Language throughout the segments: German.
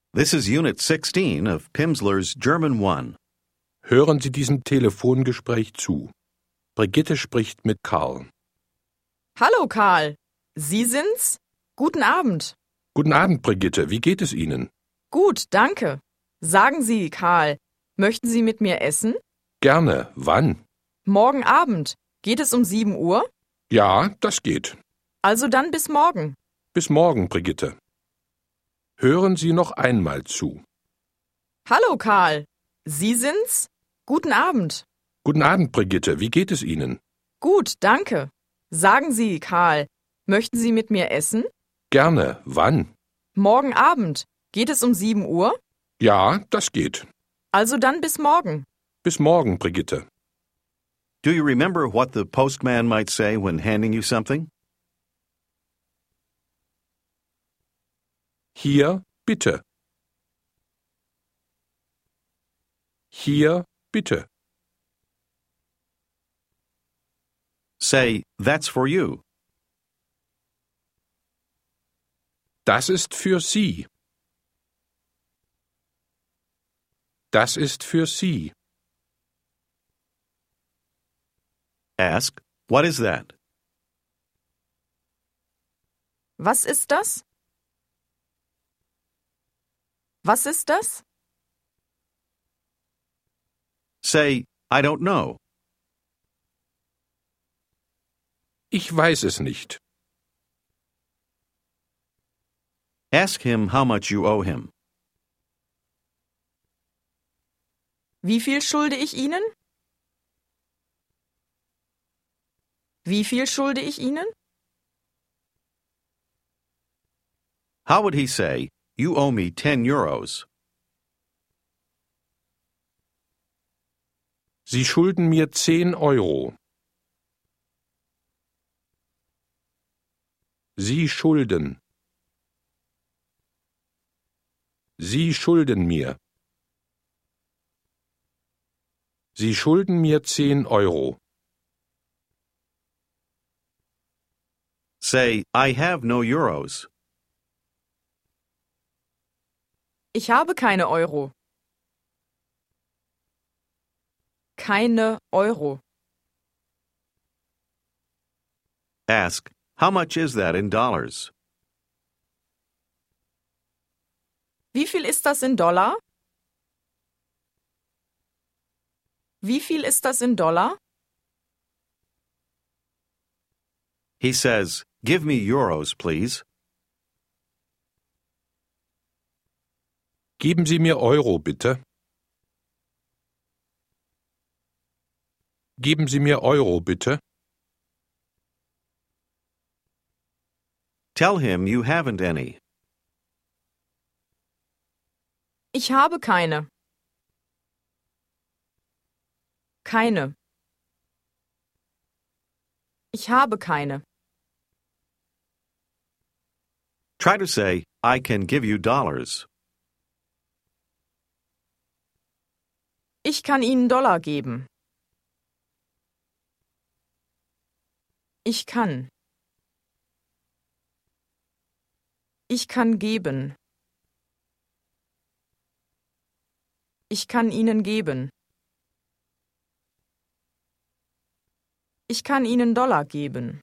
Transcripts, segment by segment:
This is Unit 16 of Pimsleur's German 1. Hören Sie diesem Telefongespräch zu. Brigitte spricht mit Karl. Hallo Karl, Sie sind's? Guten Abend. Guten Abend, Brigitte. Wie geht es Ihnen? Gut, danke. Sagen Sie, Karl, möchten Sie mit mir essen? Gerne. Wann? Morgen Abend. Geht es um 7 Uhr? Ja, das geht. Also dann bis morgen. Bis morgen, Brigitte. Hören Sie noch einmal zu. Hallo Karl, Sie sind's? Guten Abend. Guten Abend, Brigitte. Wie geht es Ihnen? Gut, danke. Sagen Sie, Karl, möchten Sie mit mir essen? Gerne. Wann? Morgen Abend. Geht es um 7 Uhr? Ja, das geht. Also dann bis morgen. Bis morgen, Brigitte. Do you remember what the postman might say when handing you something? Hier, bitte. Hier, bitte. Say, that's for you. Das ist für Sie. Das ist für Sie. Ask, what is that? Was ist das? Was ist das? Say, I don't know. Ich weiß es nicht. Ask him how much you owe him. Wie viel schulde ich Ihnen? Wie viel schulde ich Ihnen? How would he say, you owe me 10 euros? Sie schulden mir 10 Euro. Sie schulden. Sie schulden mir. Sie schulden mir 10 Euro. Say, I have no euros. Ich habe keine Euro. Keine Euro. Ask, how much is that in dollars? Wie viel ist das in Dollar? Wie viel ist das in Dollar? He says, give me euros, please. Geben Sie mir Euro, bitte. Geben Sie mir Euro, bitte. Tell him you haven't any. Ich habe keine. Keine. Ich habe keine. Try to say, I can give you dollars. Ich kann Ihnen Dollar geben. Ich kann. Ich kann geben. Ich kann Ihnen geben. Ich kann Ihnen Dollar geben.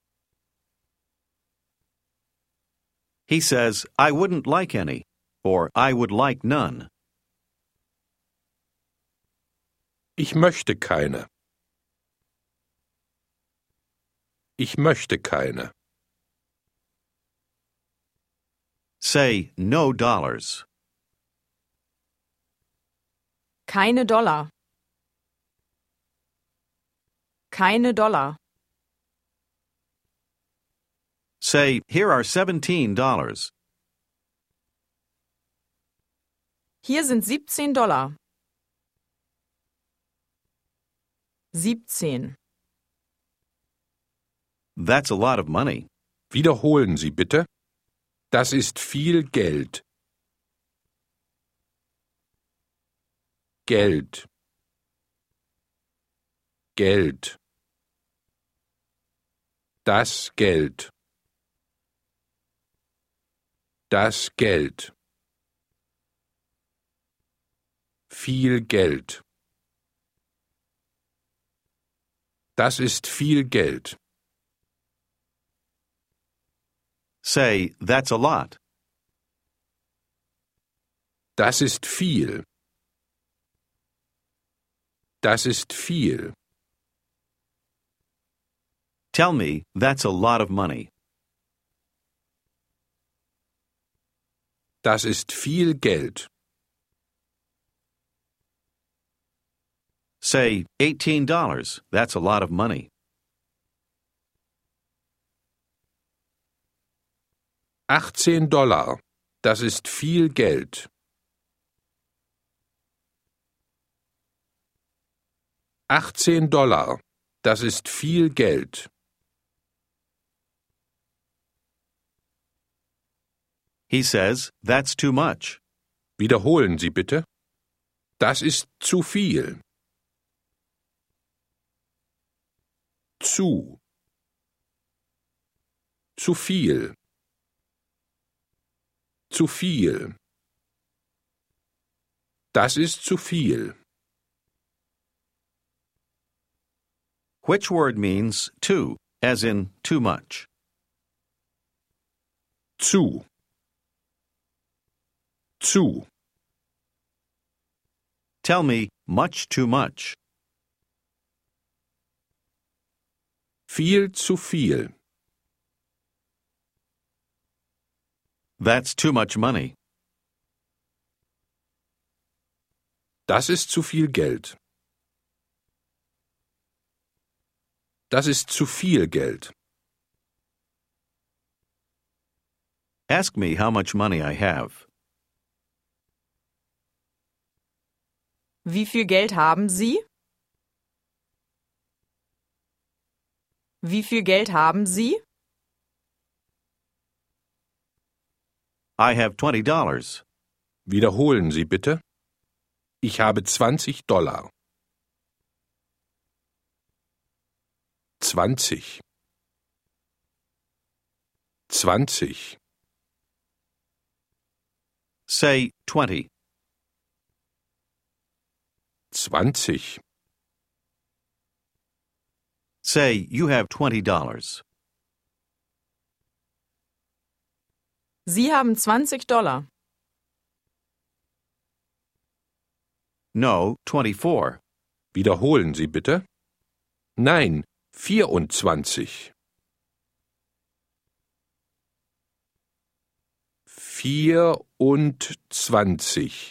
He says, I wouldn't like any, or I would like none. Ich möchte keine. Ich möchte keine. Say, no dollars. Keine Dollar. Keine Dollar. Say, here are $17. Hier sind 17 Dollar. 17. That's a lot of money. Wiederholen Sie bitte. Das ist viel Geld. Geld. Geld. Das Geld. Das Geld. viel Geld. Das ist viel Geld. Say, that's a lot. Das ist viel. Das ist viel. Tell me, that's a lot of money. Das ist viel Geld. Say, $18. That's a lot of money. $18. Das ist viel Geld. $18. Das ist viel Geld. He says, that's too much. Wiederholen Sie bitte. Das ist zu viel. Zu. Zu viel. Zu viel. Das ist zu viel. Which word means too, as in too much? Zu. Zu. Tell me, much too much. Viel zu viel. That's too much money. Das ist zu viel Geld. Das ist zu viel Geld. Ask me how much money I have. Wie viel Geld haben Sie? Wie viel Geld haben Sie? I have $20. Wiederholen Sie bitte. Ich habe $20. 20. 20. Say 20. 20. Say you have $20. Sie haben $20. No, 24. Wiederholen Sie bitte. Nein, 24. 24.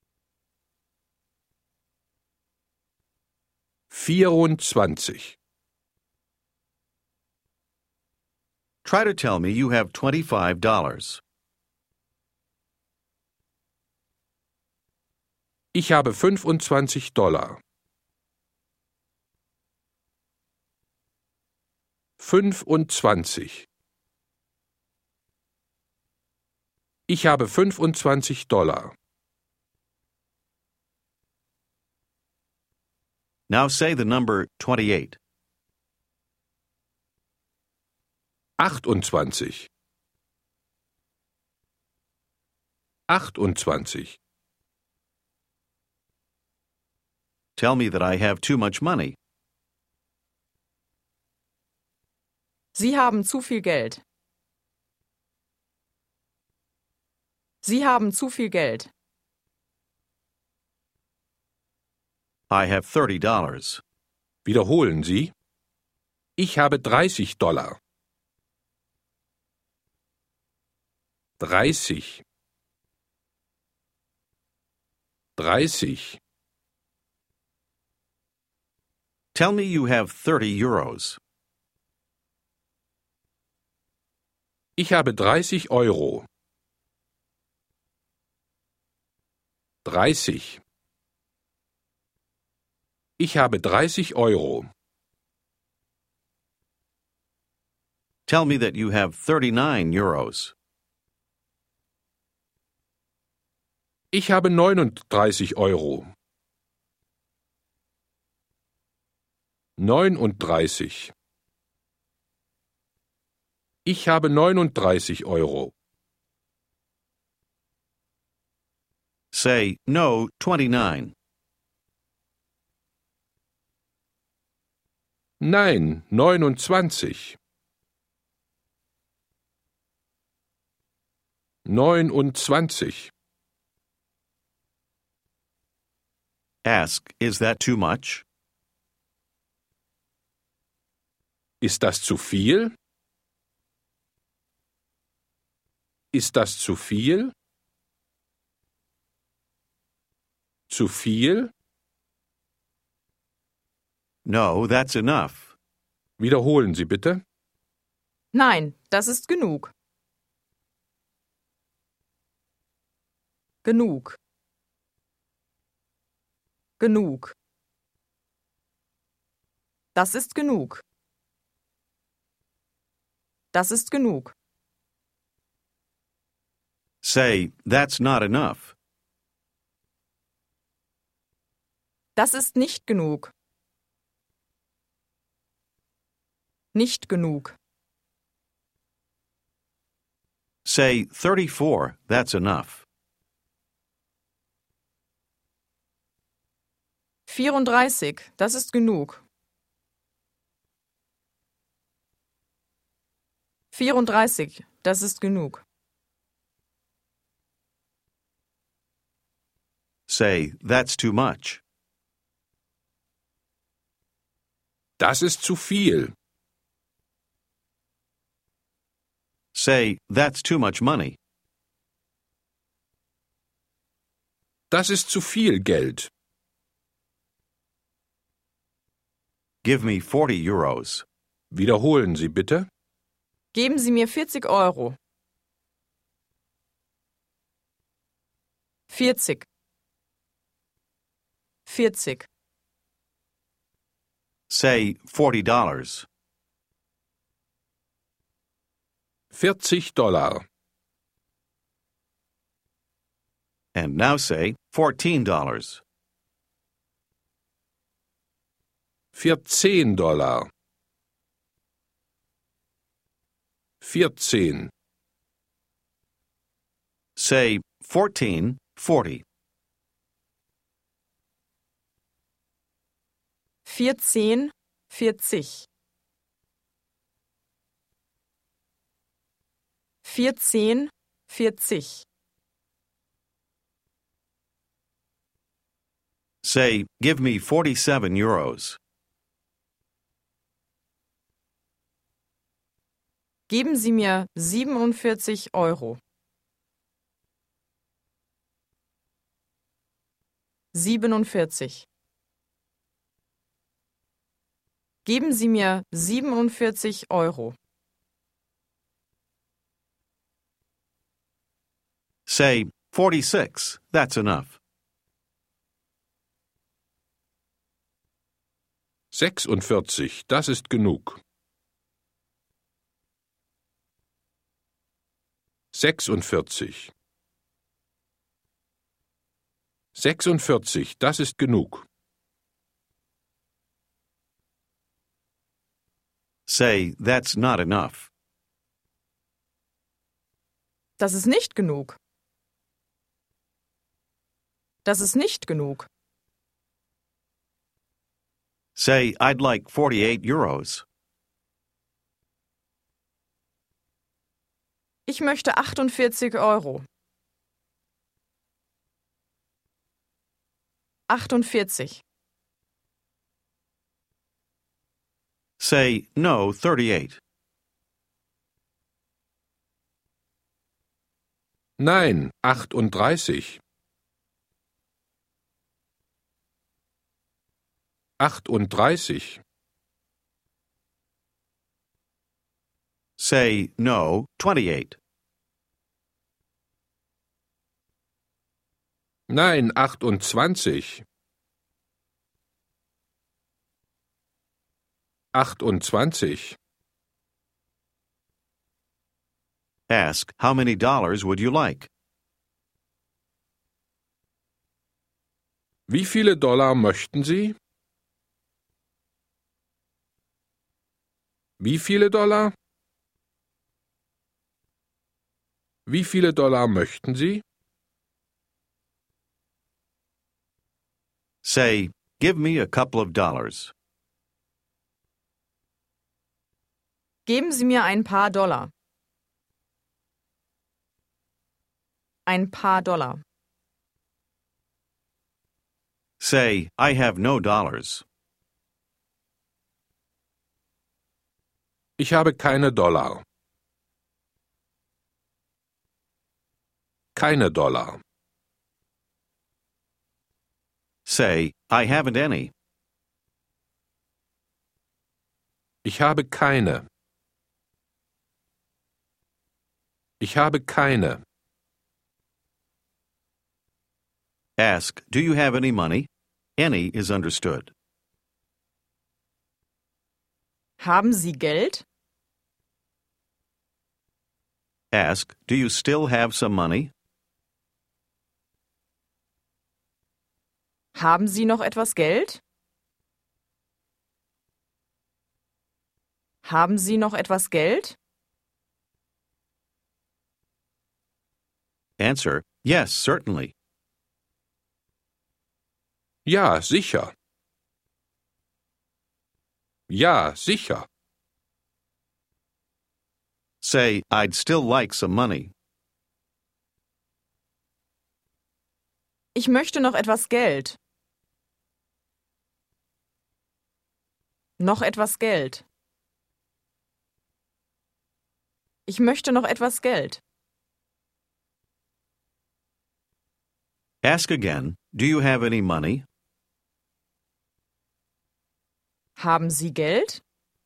24. Try to tell me you have $25. Ich habe $25. 25. Ich habe $25. Now say the number 28. 28. 28. Tell me that I have too much money. Sie haben zu viel Geld. Sie haben zu viel Geld. I have $30. Wiederholen Sie. Ich habe $30. 30. 30. Tell me you have 30 euros. Ich habe 30 Euro. 30. Ich habe 30 Euro. Tell me that you have 39 euros. Ich habe 39 Euro. 39. Ich habe 39 Euro. Say no, 29. Nein, 29. 29. Ask, is that too much? Ist das zu viel? Ist das zu viel? Zu viel? No, that's enough. Wiederholen Sie bitte. Nein, das ist genug. Genug. Genug. Das ist genug. Das ist genug. Say, that's not enough. Das ist nicht genug. Nicht genug. Say, 34, that's enough. 34, das ist genug. 34, das ist genug. Say, that's too much. Das ist zu viel. Say, that's too much money. Das ist zu viel Geld. Give me 40 euros. Wiederholen Sie bitte. Geben Sie mir 40 Euro. 40. 40. Say, $40. $40. And now say, $14. $14. 14. Say, 14, 40. 14, 40. 14, 40. Say, give me 47 euros. Geben Sie mir 47 Euro. 47. Geben Sie mir 47 Euro. Say, 46, that's enough. 46, das ist genug. 46. 46, das ist genug. Say, that's not enough. Das ist nicht genug. Das ist nicht genug. Say, I'd like 48 euros. Ich möchte 48 Euro. 48. Say, no, 38. Nein, 38. 38. Say, no, 28. Nein, 28. 28. Ask, how many dollars would you like? Wie viele Dollar möchten Sie? Wie viele Dollar? Wie viele Dollar möchten Sie? Say, give me a couple of dollars. Geben Sie mir ein paar Dollar. Ein paar Dollar. Say, I have no dollars. Ich habe keine Dollar. Keine Dollar. Say, I haven't any. Ich habe keine. Ich habe keine. Ask, do you have any money? Any is understood. Haben Sie Geld? Ask, do you still have some money? Haben Sie noch etwas Geld? Haben Sie noch etwas Geld? Answer, yes, certainly. Ja, sicher. Ja, sicher. Say, I'd still like some money. Ich möchte noch etwas Geld. Noch etwas Geld. Ich möchte noch etwas Geld. Ask again, do you have any money? Haben Sie Geld?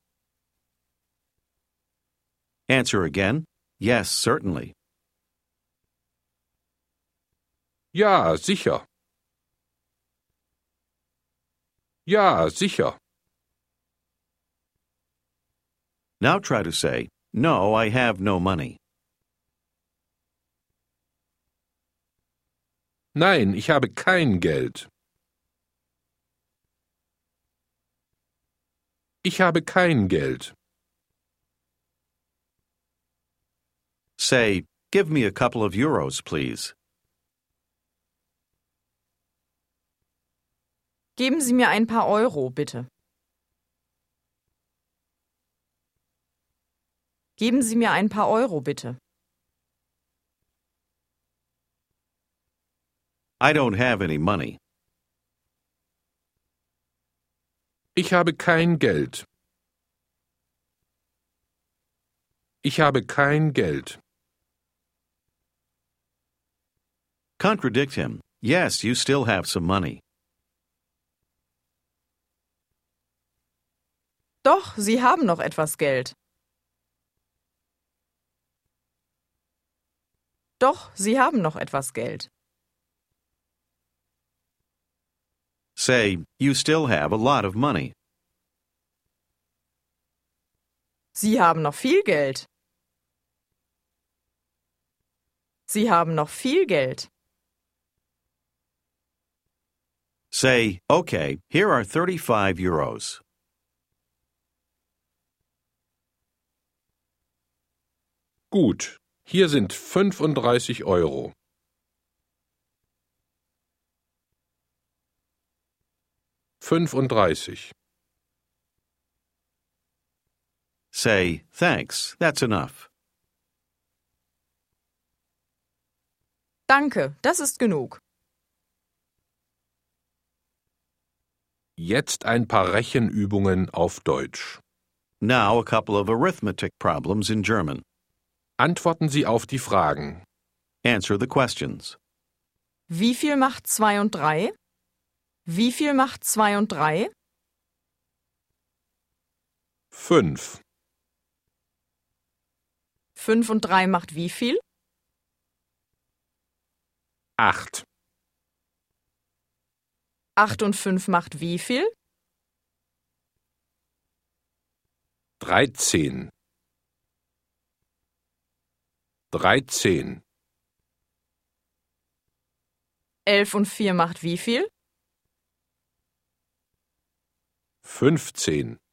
Answer again, yes, certainly. Ja, sicher. Ja, sicher. Now try to say, no, I have no money. Nein, ich habe kein Geld. Ich habe kein Geld. Say, give me a couple of euros, please. Geben Sie mir ein paar Euro, bitte. Geben Sie mir ein paar Euro, bitte. I don't have any money. Ich habe kein Geld. Ich habe kein Geld. Contradict him. Yes, you still have some money. Doch, Sie haben noch etwas Geld. Doch, Sie haben noch etwas Geld. Say, you still have a lot of money. Sie haben noch viel Geld. Sie haben noch viel Geld. Say, okay, here are 35 euros. Gut, hier sind 35 Euro. Fünfunddreißig. Say, thanks, that's enough. Danke, das ist genug. Jetzt ein paar Rechenübungen auf Deutsch. Now a couple of arithmetic problems in German. Antworten Sie auf die Fragen. Answer the questions. Wie viel macht 2 und 3? Wie viel macht 2 und 3? 5. 5 und 3 macht wie viel? 8. 8 und 5 macht wie viel? 13. 13. 11 und 4 macht wie viel? 15.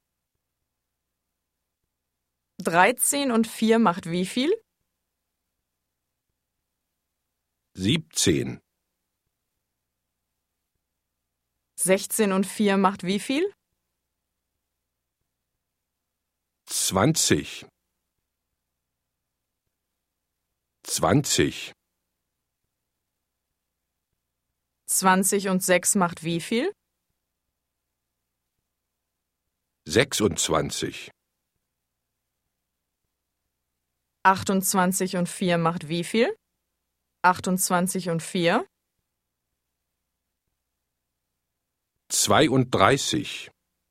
13 und 4 macht wie viel? 17. 16 und 4 macht wie viel? 20. 20. 20 und 6 macht wie viel? 26. 28 und 4 macht wie viel? 28 und 4? 32.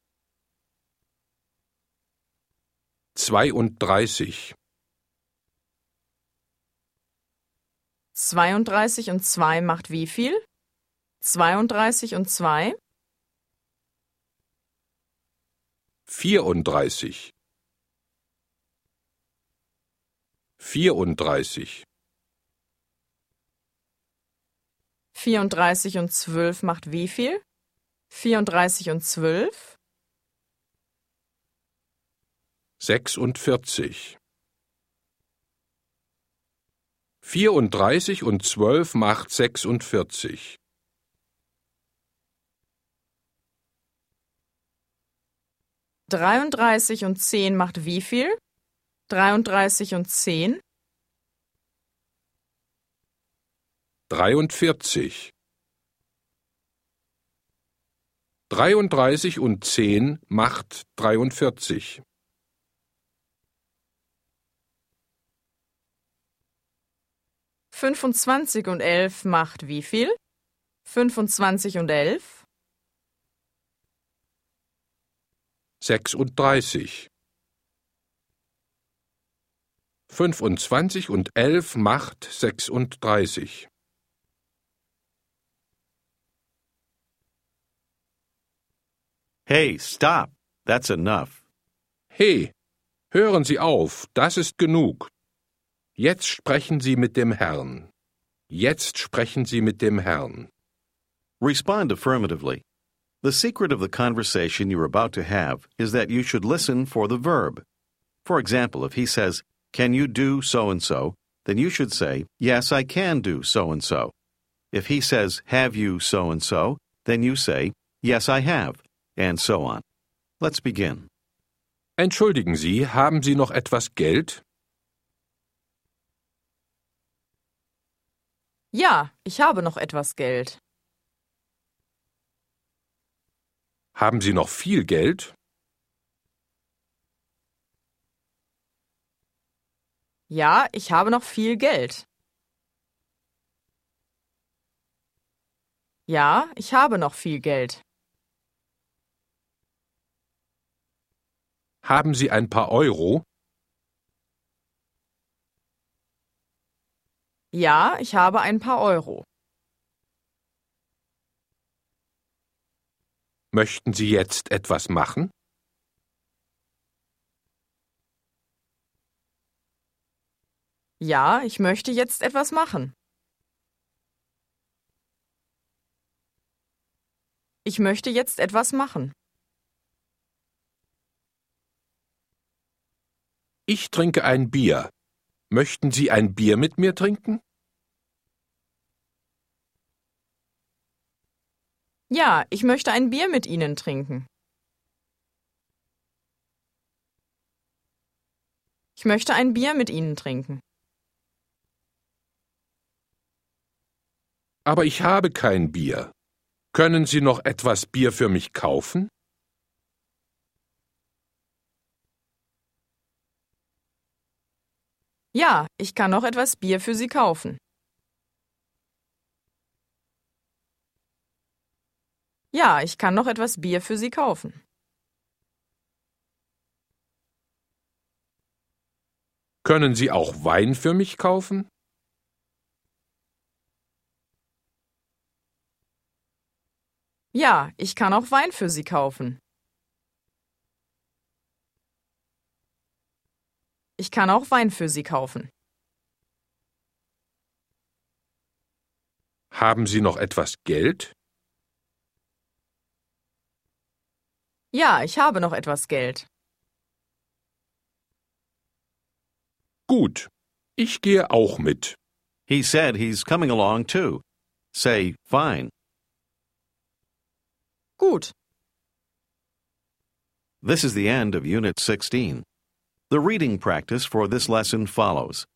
32. 32 und 2 macht wie viel? 32 und 2? 34. 34. 34 und 12 macht wie viel? 34 und 12? 46. 34 und 12 macht 46. 33 und 10 macht wie viel? 33 und 10? 43. 33 und 10 macht 43. 25 und 11 macht wie viel? 25 und 11? 36. 25 und 11 macht 36. Hey, stop. That's enough. Hey, hören Sie auf, das ist genug. Jetzt sprechen Sie mit dem Herrn. Jetzt sprechen Sie mit dem Herrn. Respond affirmatively. The secret of the conversation you're about to have is that you should listen for the verb. For example, if he says, "Can you do so-and-so?" then you should say, "Yes, I can do so-and-so." If he says, "Have you so-and-so?" then you say, "Yes, I have," and so on. Let's begin. Entschuldigen Sie, haben Sie noch etwas Geld? Ja, ich habe noch etwas Geld. Haben Sie noch viel Geld? Ja, ich habe noch viel Geld. Ja, ich habe noch viel Geld. Haben Sie ein paar Euro? Ja, ich habe ein paar Euro. Möchten Sie jetzt etwas machen? Ja, ich möchte jetzt etwas machen. Ich möchte jetzt etwas machen. Ich trinke ein Bier. Möchten Sie ein Bier mit mir trinken? Ja, ich möchte ein Bier mit Ihnen trinken. Ich möchte ein Bier mit Ihnen trinken. Aber ich habe kein Bier. Können Sie noch etwas Bier für mich kaufen? Ja, ich kann noch etwas Bier für Sie kaufen. Ja, ich kann noch etwas Bier für Sie kaufen. Können Sie auch Wein für mich kaufen? Ja, ich kann auch Wein für Sie kaufen. Ich kann auch Wein für Sie kaufen. Haben Sie noch etwas Geld? Ja, ich habe noch etwas Geld. Gut, ich gehe auch mit. He said he's coming along too. Say, fine. Gut. This is the end of Unit 16. The reading practice for this lesson follows.